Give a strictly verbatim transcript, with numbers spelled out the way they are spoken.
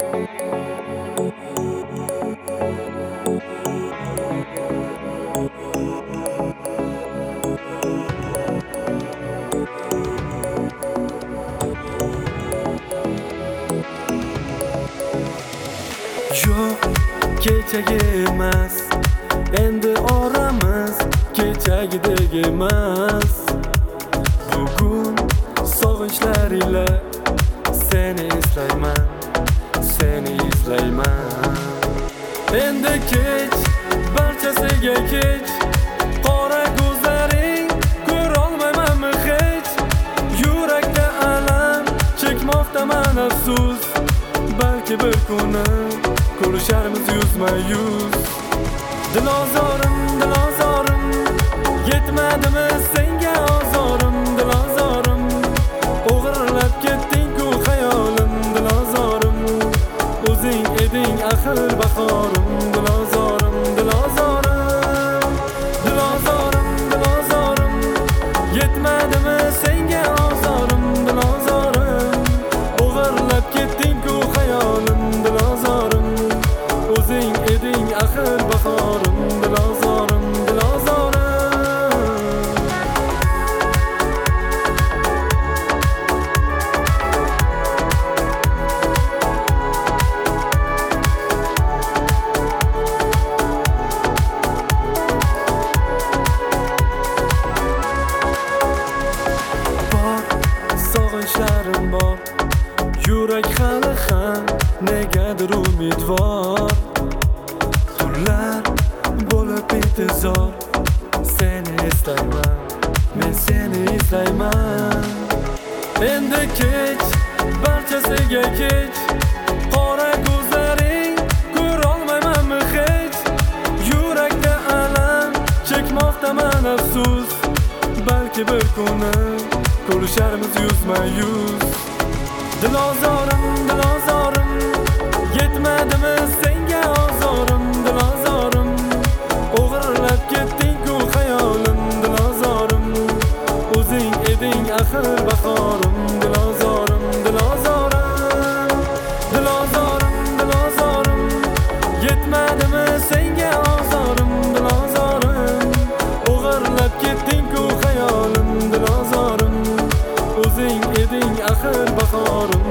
Yo'q, kechagi emas, endi oramiz kechagidek emas. Bugun sog'inchlar ila seni eslayman, seni izlayman. Endi kech, barchasiga kech, qora ko'zlaring ko'rolmaymanmi hech. Yurakda alam chekmoqdaman afsus, balki bir kuni ko'risharmiz yuzma-yuz. Dilozorim, dilozorim, yetmadimi senga ozorim, dilozorim. O'g'irlab ketding-ku xayolim, dilozorim. O'zing eding axir bahorim, dilozorim, dilozorim. Dilozorim, dilozorim, yetmadimi senga ozorim, dilozorim. O'g'irlab ketding-ku xayolim, dilozorim. O'zing eding axir bahorim, dilozorim, dilozorim. Bor, sog'inchlarim bor, yurak hali ham negadir umidvor. Tunlar bo'lib intizor, seni eslayman, men seni izlayman. Endi kech, barchasiga kech, qora ko'zlaring ko'rolmaymanmi hech. Yurakda alam chekmoqdaman afsus, balki bir kuni ko'risharmiz yuzma-yuz. Dilozorim, dilozorim, yetmadimi senga ozorim, dilozorim. O'g'irlab ketding-ku xayolim, dilozorim. O'zing eding axir bahorim, dilozorim, dilozorim. Dilozorim, dilozorim, yetmadimi senga ozorim, dilozorim. O'g'irlab ketding-ku xayolim, dilozorim. O'zing eding axir bahorim.